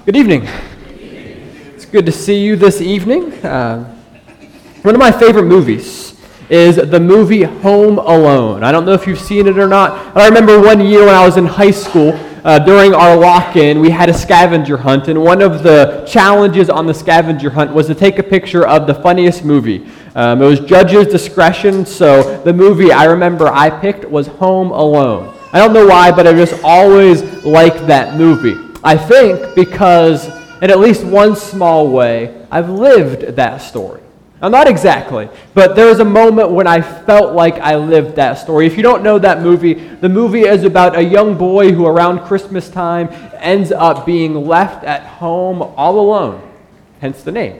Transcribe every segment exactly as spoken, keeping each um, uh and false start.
Good evening. It's good to see you this evening. Uh, one of my favorite movies is the movie Home Alone. I don't know if you've seen it or not. I remember one year when I was in high school, uh, during our lock-in, we had a scavenger hunt, and one of the challenges on the scavenger hunt was to take a picture of the funniest movie. Um, it was judge's discretion, so the movie I remember I picked was Home Alone. I don't know why, but I just always liked that movie. I think because, in at least one small way, I've lived that story. Now, not exactly, but there was a moment when I felt like I lived that story. If you don't know that movie, the movie is about a young boy who around Christmas time ends up being left at home all alone, hence the name.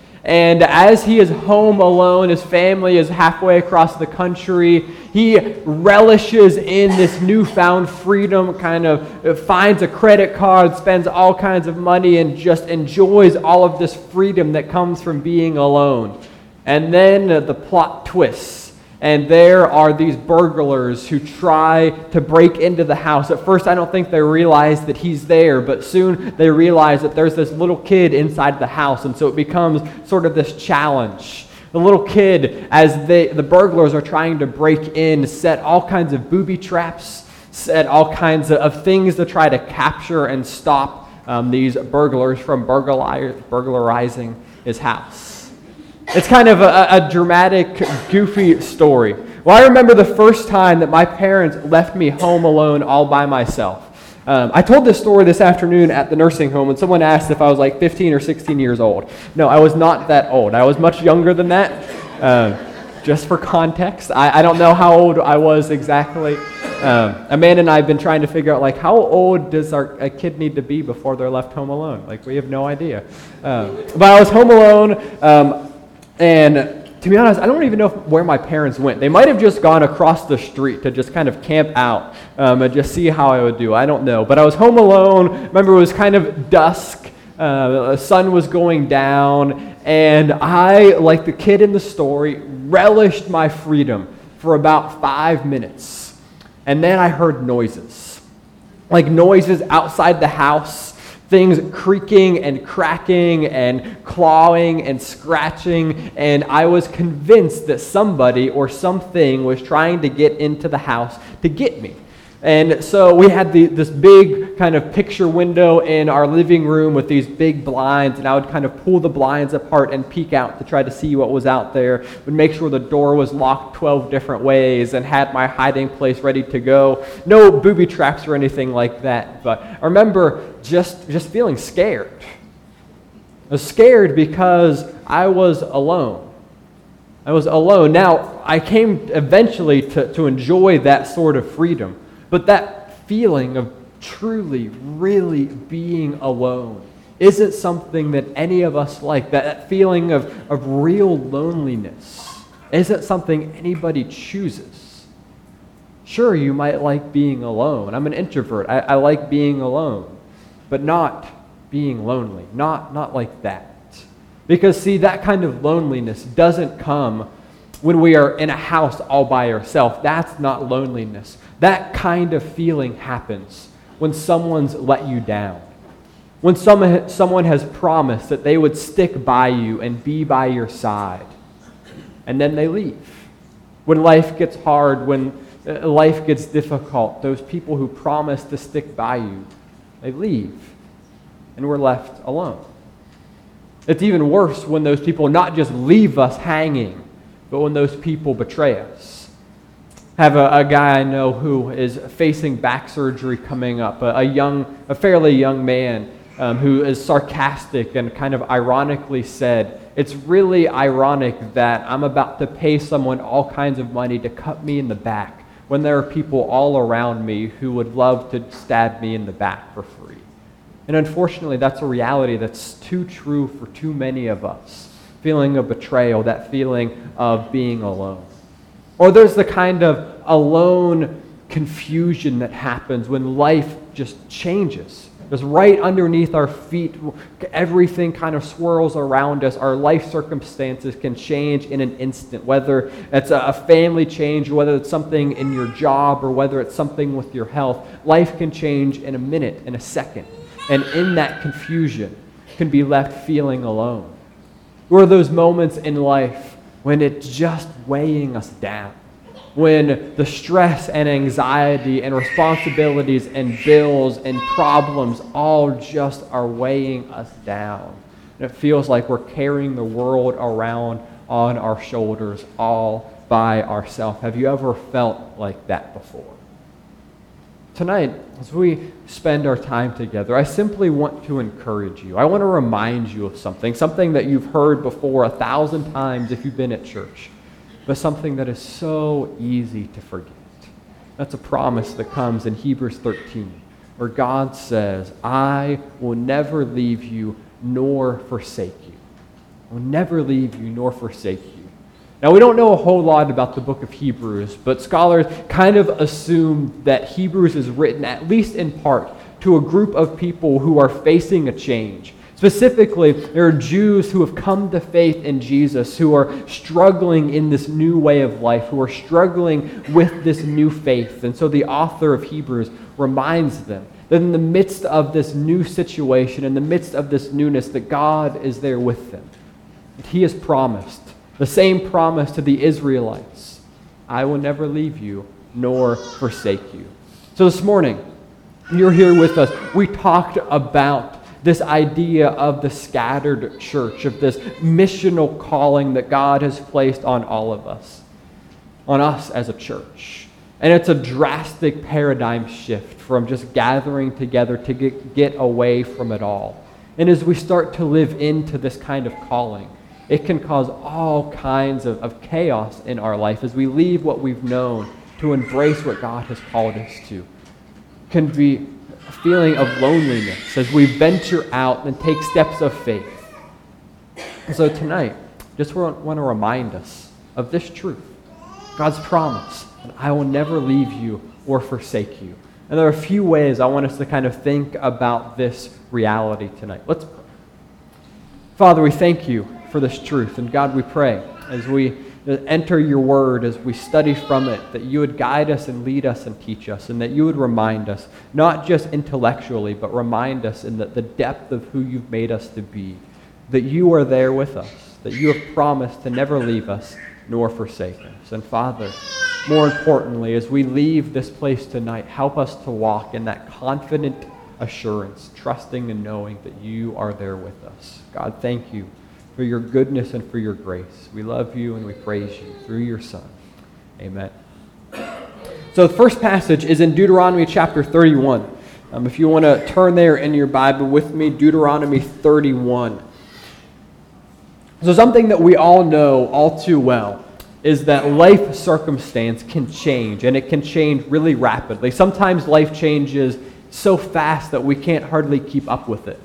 And as he is home alone, his family is halfway across the country. He relishes in this newfound freedom, kind of finds a credit card, spends all kinds of money, and just enjoys all of this freedom that comes from being alone. And then uh, the plot twists. And there are these burglars who try to break into the house. At first, I don't think they realize that he's there, but soon they realize that there's this little kid inside the house, and so it becomes sort of this challenge. The little kid, as they, the burglars are trying to break in, set all kinds of booby traps, set all kinds of, of things to try to capture and stop um, these burglars from burglari- burglarizing his house. It's kind of a, a dramatic, goofy story. Well, I remember the first time that my parents left me home alone all by myself. Um, I told this story this afternoon at the nursing home, and someone asked if I was like fifteen or sixteen years old. No, I was not that old. I was much younger than that. Um, just for context, I, I don't know how old I was exactly. Um, Amanda and I have been trying to figure out, like, how old does our a kid need to be before they're left home alone? Like, we have no idea. Um, but I was home alone. Um, And to be honest, I don't even know if, where my parents went. They might have just gone across the street to just kind of camp out um, and just see how I would do. I don't know. But I was home alone. Remember, it was kind of dusk. Uh, the sun was going down. And I, like the kid in the story, relished my freedom for about five minutes. And then I heard noises. Like noises outside the house. Things creaking and cracking and clawing and scratching, and I was convinced that somebody or something was trying to get into the house to get me. And so we had the, this big kind of picture window in our living room with these big blinds, and I would kind of pull the blinds apart and peek out to try to see what was out there, would make sure the door was locked twelve different ways and had my hiding place ready to go. No booby traps or anything like that, but I remember just, just feeling scared. I was scared because I was alone. I was alone. Now, I came eventually to, to enjoy that sort of freedom. But that feeling of truly, really being alone isn't something that any of us like. That, that feeling of, of real loneliness isn't something anybody chooses. Sure, you might like being alone. I'm an introvert. I, I like being alone. But not being lonely. Not, not like that. Because, see, that kind of loneliness doesn't come when we are in a house all by ourselves. That's not loneliness. That kind of feeling happens when someone's let you down. When someone, someone has promised that they would stick by you and be by your side. And then they leave. When life gets hard, when life gets difficult, those people who promise to stick by you, they leave. And we're left alone. It's even worse when those people not just leave us hanging, but when those people betray us. I have a, a guy I know who is facing back surgery coming up, a, a young, a fairly young man um, who is sarcastic and kind of ironically said, "It's really ironic that I'm about to pay someone all kinds of money to cut me in the back when there are people all around me who would love to stab me in the back for free." And unfortunately, that's a reality that's too true for too many of us. Feeling of betrayal, that feeling of being alone. Or there's the kind of alone confusion that happens when life just changes. Just right underneath our feet, everything kind of swirls around us. Our life circumstances can change in an instant, whether it's a family change, or whether it's something in your job, or whether it's something with your health. Life can change in a minute, in a second. and in that confusion can be left feeling alone? What are those moments in life when it's just weighing us down? When the stress and anxiety and responsibilities and bills and problems all just are weighing us down. And it feels like we're carrying the world around on our shoulders all by ourselves. Have you ever felt like that before? Tonight, as we spend our time together, I simply want to encourage you. I want to remind you of something, something that you've heard before a thousand times if you've been at church, but something that is so easy to forget. That's a promise that comes in Hebrews thirteen, where God says, I will never leave you nor forsake you. I will never leave you nor forsake you. Now, we don't know a whole lot about the book of Hebrews, but scholars kind of assume that Hebrews is written, at least in part, to a group of people who are facing a change. Specifically, there are Jews who have come to faith in Jesus, who are struggling in this new way of life, who are struggling with this new faith. And so the author of Hebrews reminds them that in the midst of this new situation, in the midst of this newness, that God is there with them. That He has promised the same promise to the Israelites: I will never leave you nor forsake you. So this morning, you're here with us. We talked about this idea of the scattered church, of this missional calling that God has placed on all of us, on us as a church. And it's a drastic paradigm shift from just gathering together to get, get away from it all. And as we start to live into this kind of calling, it can cause all kinds of, of chaos in our life as we leave what we've known to embrace what God has called us to. It can be a feeling of loneliness as we venture out and take steps of faith. And so tonight, just want, want to remind us of this truth, God's promise, that I will never leave you or forsake you. And there are a few ways I want us to kind of think about this reality tonight. Let's pray. Father, we thank you for this truth. And God, we pray as we enter your word, as we study from it, that you would guide us and lead us and teach us, and that you would remind us, not just intellectually, but remind us in the, the depth of who you've made us to be, that you are there with us, that you have promised to never leave us nor forsake us. And Father, more importantly, as we leave this place tonight, help us to walk in that confident assurance, trusting and knowing that you are there with us. God, thank you for your goodness and for your grace. We love you and we praise you through your Son. Amen. So the first passage is in Deuteronomy chapter thirty-one. Um, if you want to turn there in your Bible with me, Deuteronomy thirty-one. So something that we all know all too well is that life circumstance can change, and it can change really rapidly. Sometimes life changes so fast that we can't hardly keep up with it.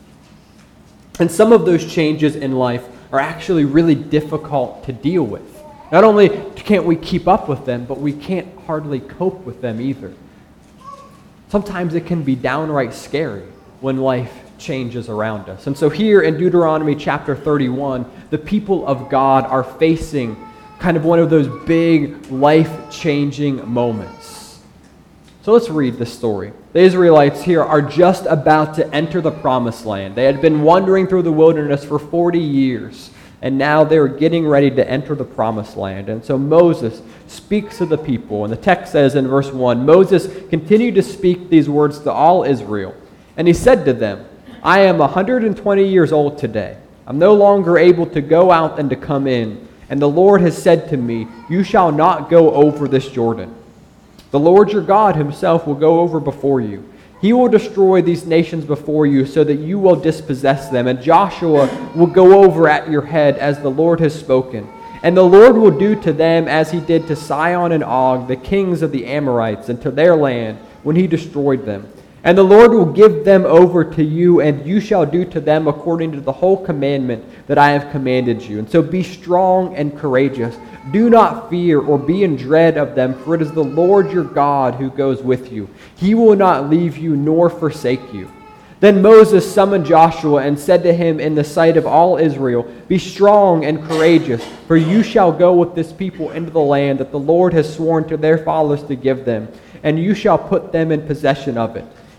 And some of those changes in life are actually really difficult to deal with. Not only can't we keep up with them, but we can't hardly cope with them either. Sometimes it can be downright scary when life changes around us. And so here in Deuteronomy chapter thirty-one, the people of God are facing kind of one of those big life-changing moments. So let's read this story. The Israelites here are just about to enter the promised land. They had been wandering through the wilderness for forty years, and now they're getting ready to enter the promised land. And so Moses speaks to the people, and the text says in verse one, Moses continued to speak these words to all Israel, and he said to them, I am one hundred twenty years old today. I'm no longer able to go out and to come in, and the Lord has said to me, you shall not go over this Jordan. The Lord your God himself will go over before you. He will destroy these nations before you so that you will dispossess them. And Joshua will go over at your head as the Lord has spoken. And the Lord will do to them as he did to Sihon and Og, the kings of the Amorites, and to their land when he destroyed them. And the Lord will give them over to you, and you shall do to them according to the whole commandment that I have commanded you. And so be strong and courageous. Do not fear or be in dread of them, for it is the Lord your God who goes with you. He will not leave you nor forsake you. Then Moses summoned Joshua and said to him in the sight of all Israel, be strong and courageous, for you shall go with this people into the land that the Lord has sworn to their fathers to give them, and you shall put them in possession of it.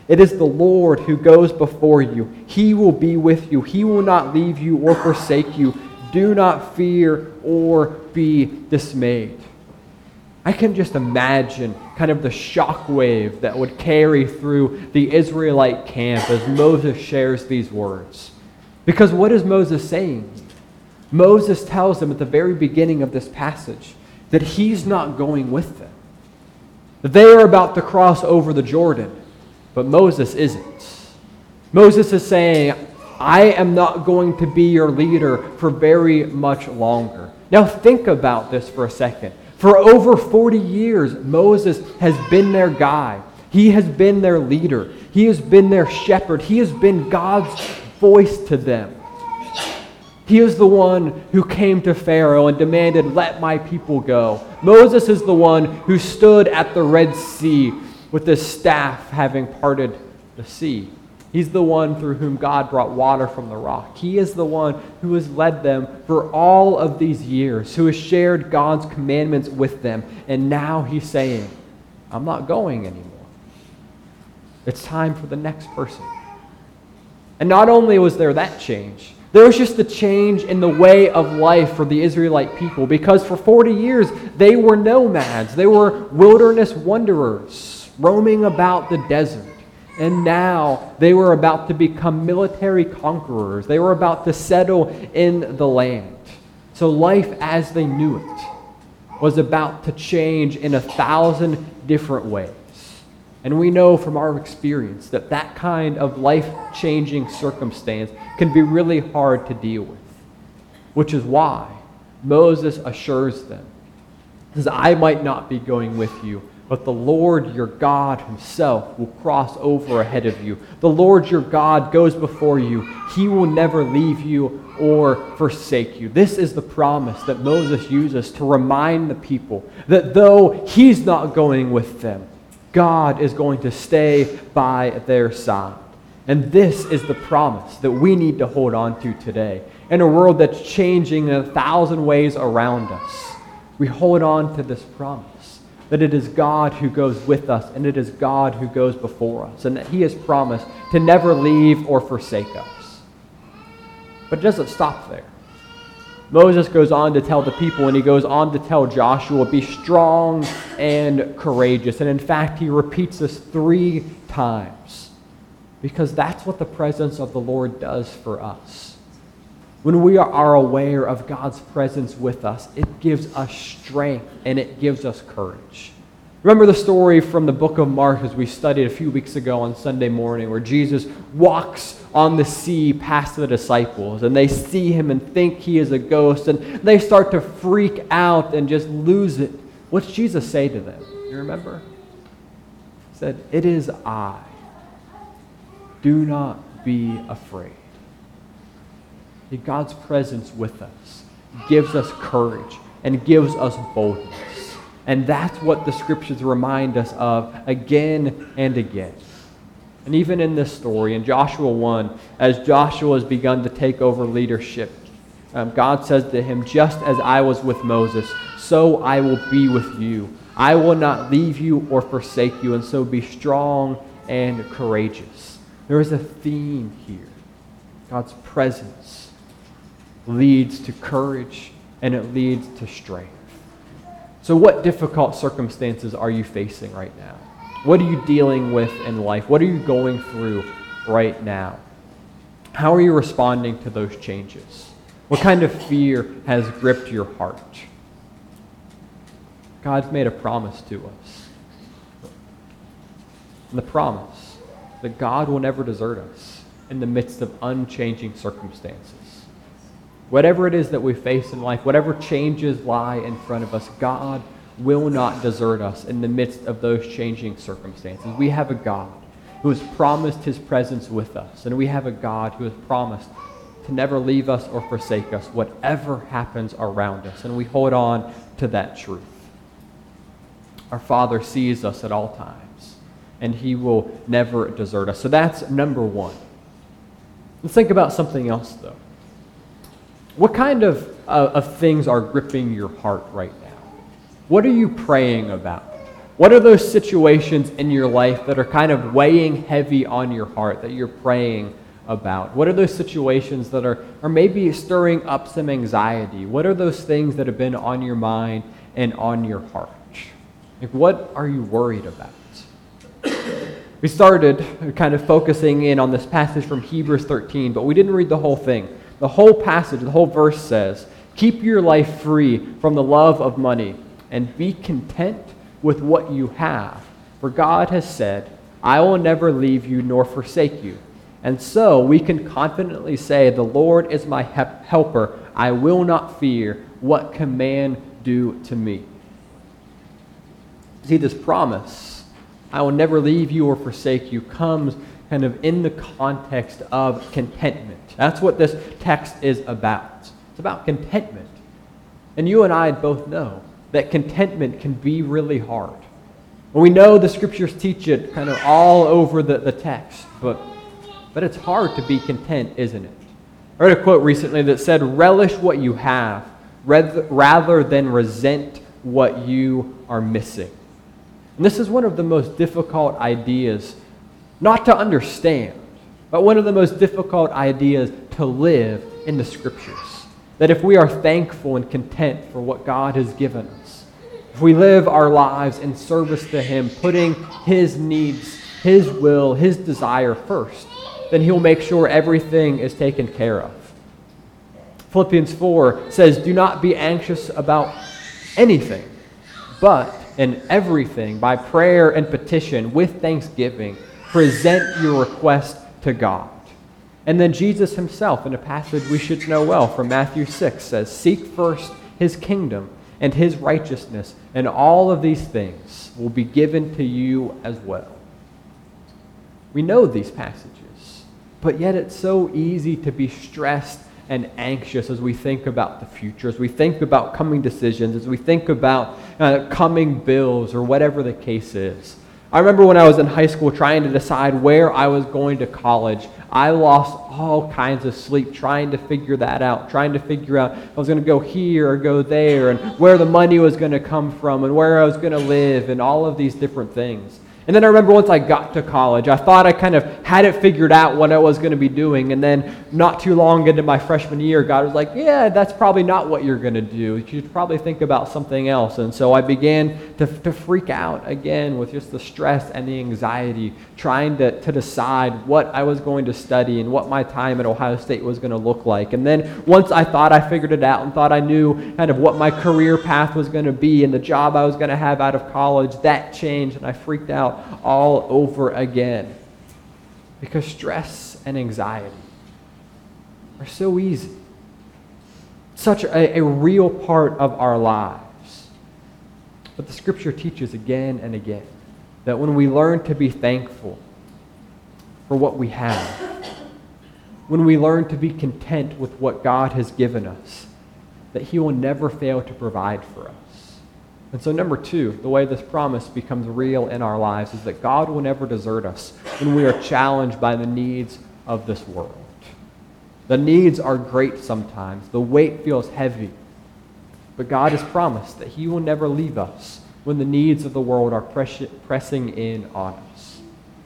It is the Lord who goes before you. He will be with you. He will not leave you or forsake you. Do not fear or be dismayed. I can just imagine kind of the shockwave that would carry through the Israelite camp as Moses shares these words. Because what is Moses saying? Moses tells them at the very beginning of this passage that he's not going with them. That they are about to cross over the Jordan, but Moses isn't. Moses is saying, I am not going to be your leader for very much longer. Now think about this for a second. For over forty years, Moses has been their guide. He has been their leader. He has been their shepherd. He has been God's voice to them. He is the one who came to Pharaoh and demanded, let my people go. Moses is the one who stood at the Red Sea with his staff having parted the sea. He's the one through whom God brought water from the rock. He is the one who has led them for all of these years, who has shared God's commandments with them. And now he's saying, I'm not going anymore. It's time for the next person. And not only was there that change, there was just a change in the way of life for the Israelite people, because for forty years they were nomads. They were wilderness wanderers roaming about the desert. And now they were about to become military conquerors. They were about to settle in the land. So life as they knew it was about to change in a thousand different ways. And we know from our experience that that kind of life-changing circumstance can be really hard to deal with. Which is why Moses assures them, says, I might not be going with you, but the Lord your God himself will cross over ahead of you. The Lord your God goes before you. He will never leave you or forsake you. This is the promise that Moses uses to remind the people that though he's not going with them, God is going to stay by their side. And this is the promise that we need to hold on to today. In a world that's changing in a thousand ways around us, we hold on to this promise that it is God who goes with us and it is God who goes before us, and that he has promised to never leave or forsake us. But it doesn't stop there. Moses goes on to tell the people, and he goes on to tell Joshua, be strong and courageous. And in fact, he repeats this three times because that's what the presence of the Lord does for us. When we are aware of God's presence with us, it gives us strength and it gives us courage. Remember the story from the book of Mark as we studied a few weeks ago on Sunday morning, where Jesus walks on the sea past the disciples and they see him and think he is a ghost and they start to freak out and just lose it. What's Jesus say to them? You remember? He said, it is I. Do not be afraid. God's presence with us gives us courage and gives us boldness. And that's what the scriptures remind us of again and again. And even in this story, in Joshua one, as Joshua has begun to take over leadership, um, God says to him, just as I was with Moses, so I will be with you. I will not leave you or forsake you, and so be strong and courageous. There is a theme here. God's presence leads to courage, and it leads to strength. So what difficult circumstances are you facing right now? What are you dealing with in life? What are you going through right now? How are you responding to those changes? What kind of fear has gripped your heart? God's made a promise to us. And the promise that God will never desert us in the midst of unchanging circumstances. Whatever it is that we face in life, whatever changes lie in front of us, God will not desert us in the midst of those changing circumstances. We have a God who has promised his presence with us, and we have a God who has promised to never leave us or forsake us, whatever happens around us, and we hold on to that truth. Our Father sees us at all times, and he will never desert us. So that's number one. Let's think about something else, though. What kind of, uh, of things are gripping your heart right now? What are you praying about? What are those situations in your life that are kind of weighing heavy on your heart that you're praying about? What are those situations that are, are maybe stirring up some anxiety? What are those things that have been on your mind and on your heart? Like, what are you worried about? We started kind of focusing in on this passage from Hebrews thirteen, but we didn't read the whole thing. The whole passage, the whole verse says, "Keep your life free from the love of money and be content with what you have. For God has said, I will never leave you nor forsake you." And so we can confidently say, "The Lord is my helper. I will not fear. What can man do to me?" See, this promise, "I will never leave you or forsake you," comes kind of in the context of contentment. That's what this text is about. It's about contentment. And you and I both know that contentment can be really hard. And we know the scriptures teach it kind of all over the, the text, but, but it's hard to be content, isn't it? I read a quote recently that said, "Relish what you have rather, rather than resent what you are missing." And this is one of the most difficult ideas, not to understand, but one of the most difficult ideas to live in the scriptures. That if we are thankful and content for what God has given us, if we live our lives in service to Him, putting His needs, His will, His desire first, then He'll make sure everything is taken care of. Philippians four says, "Do not be anxious about anything, but in everything, by prayer and petition, with thanksgiving, present your request to God." And then Jesus Himself, in a passage we should know well from Matthew six, says, "Seek first His kingdom and His righteousness, and all of these things will be given to you as well." We know these passages, but yet it's so easy to be stressed and anxious as we think about the future, as we think about coming decisions, as we think about uh, coming bills or whatever the case is. I remember when I was in high school trying to decide where I was going to college, I lost all kinds of sleep trying to figure that out, trying to figure out if I was going to go here or go there, and where the money was going to come from, and where I was going to live, and all of these different things. And then I remember once I got to college, I thought I kind of had it figured out what I was going to be doing. And then not too long into my freshman year, God was like, "Yeah, that's probably not what you're going to do. You should probably think about something else." And so I began to, to freak out again with just the stress and the anxiety, trying to, to decide what I was going to study and what my time at Ohio State was going to look like. And then once I thought I figured it out and thought I knew kind of what my career path was going to be and the job I was going to have out of college, that changed and I freaked out all over again, because stress and anxiety are so easy, such a, a real part of our lives. But the scripture teaches again and again that when we learn to be thankful for what we have, when we learn to be content with what God has given us, that He will never fail to provide for us. And so number two, the way this promise becomes real in our lives is that God will never desert us when we are challenged by the needs of this world. The needs are great sometimes. The weight feels heavy. But God has promised that He will never leave us when the needs of the world are press- pressing in on us.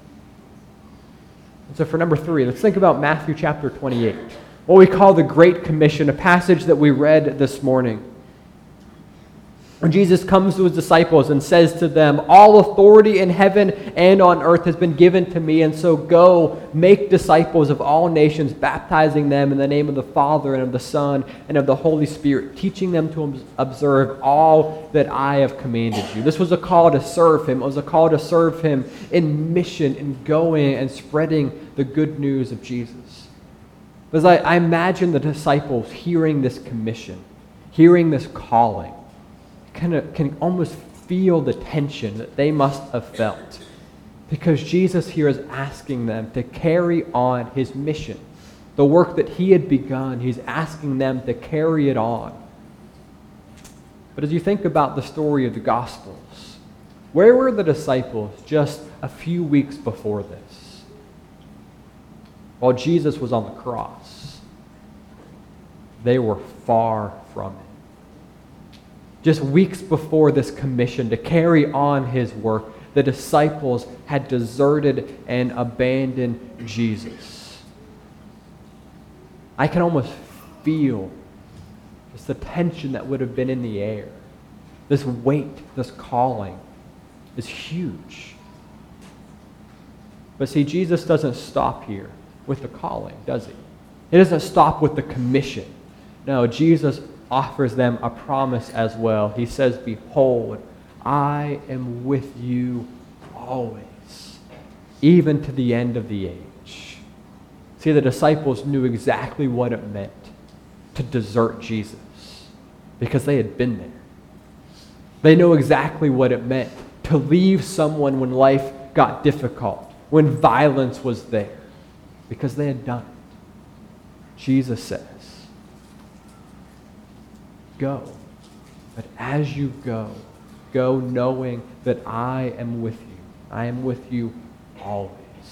And so for number three, let's think about Matthew chapter twenty-eight, what we call the Great Commission, a passage that we read this morning. When Jesus comes to His disciples and says to them, "All authority in heaven and on earth has been given to me, and so go, make disciples of all nations, baptizing them in the name of the Father and of the Son and of the Holy Spirit, teaching them to observe all that I have commanded you." This was a call to serve Him. It was a call to serve Him in mission, in going and spreading the good news of Jesus. Because I, I imagine the disciples hearing this commission, hearing this calling, kind of can almost feel the tension that they must have felt, because Jesus here is asking them to carry on His mission. The work that He had begun, He's asking them to carry it on. But as you think about the story of the Gospels, where were the disciples just a few weeks before this? While Jesus was on the cross, they were far from it. Just weeks before this commission to carry on his work, the disciples had deserted and abandoned Jesus. I can almost feel just the tension that would have been in the air. This weight, this calling is huge. But see, Jesus doesn't stop here with the calling, does he? He doesn't stop with the commission. No, Jesus offers them a promise as well. He says, behold, I am with you always, even to the end of the age. See, the disciples knew exactly what it meant to desert Jesus because they had been there. They know exactly what it meant to leave someone when life got difficult, when violence was there, because they had done it. Jesus says, go. But as you go, go knowing that I am with you. I am with you always.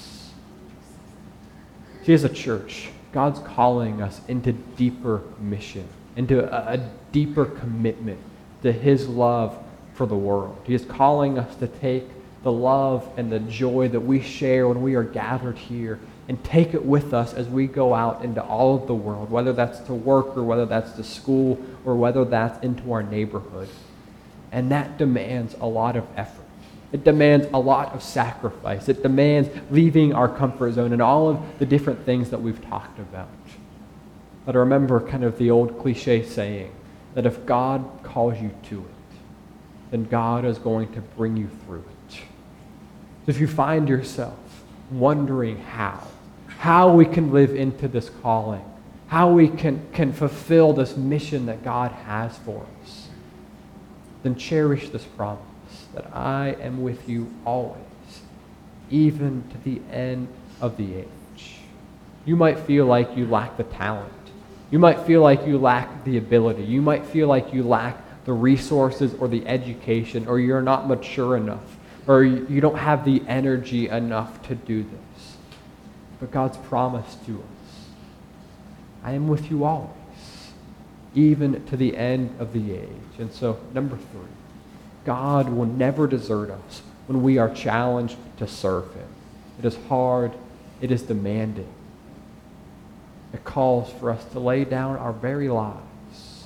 See, as a church, God's calling us into deeper mission, into a, a deeper commitment to his love for the world. He is calling us to take the love and the joy that we share when we are gathered here and take it with us as we go out into all of the world, whether that's to work or whether that's to school or whether that's into our neighborhood. And that demands a lot of effort. It demands a lot of sacrifice. It demands leaving our comfort zone and all of the different things that we've talked about. But I remember kind of the old cliche saying that if God calls you to it, then God is going to bring you through it. So if you find yourself wondering how, how we can live into this calling, how we can, can fulfill this mission that God has for us, then cherish this promise that I am with you always, even to the end of the age. You might feel like you lack the talent. You might feel like you lack the ability. You might feel like you lack the resources or the education, or you're not mature enough, or you don't have the energy enough to do this. But God's promise to us, I am with you always, even to the end of the age. And so, number three, God will never desert us when we are challenged to serve him. It is hard. It is demanding. It calls for us to lay down our very lives.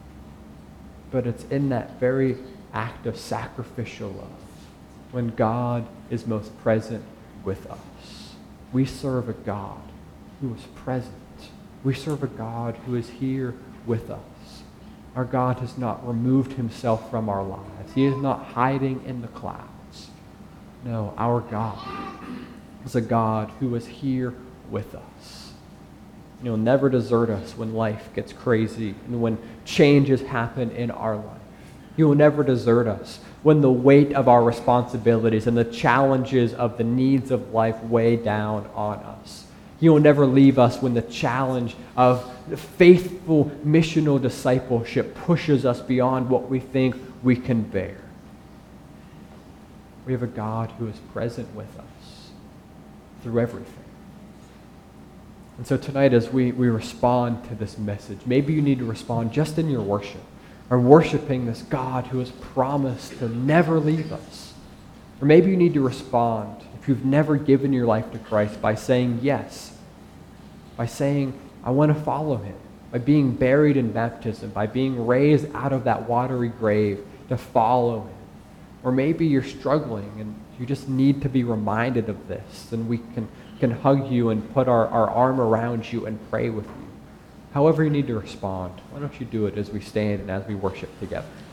But it's in that very act of sacrificial love when God is most present with us. We serve a God who is present. We serve a God who is here with us. Our God has not removed himself from our lives. He is not hiding in the clouds. No, our God is a God who is here with us. He will never desert us when life gets crazy and when changes happen in our life. He will never desert us when the weight of our responsibilities and the challenges of the needs of life weigh down on us. He will never leave us when the challenge of faithful missional discipleship pushes us beyond what we think we can bear. We have a God who is present with us through everything. And so tonight as we, we respond to this message, maybe you need to respond just in your worship, or worshiping this God who has promised to never leave us. Or maybe you need to respond if you've never given your life to Christ by saying yes, by saying, I want to follow him, by being buried in baptism, by being raised out of that watery grave to follow him. Or maybe you're struggling and you just need to be reminded of this, and we can, can hug you and put our, our arm around you and pray with you. However you need to respond, why don't you do it as we stand and as we worship together.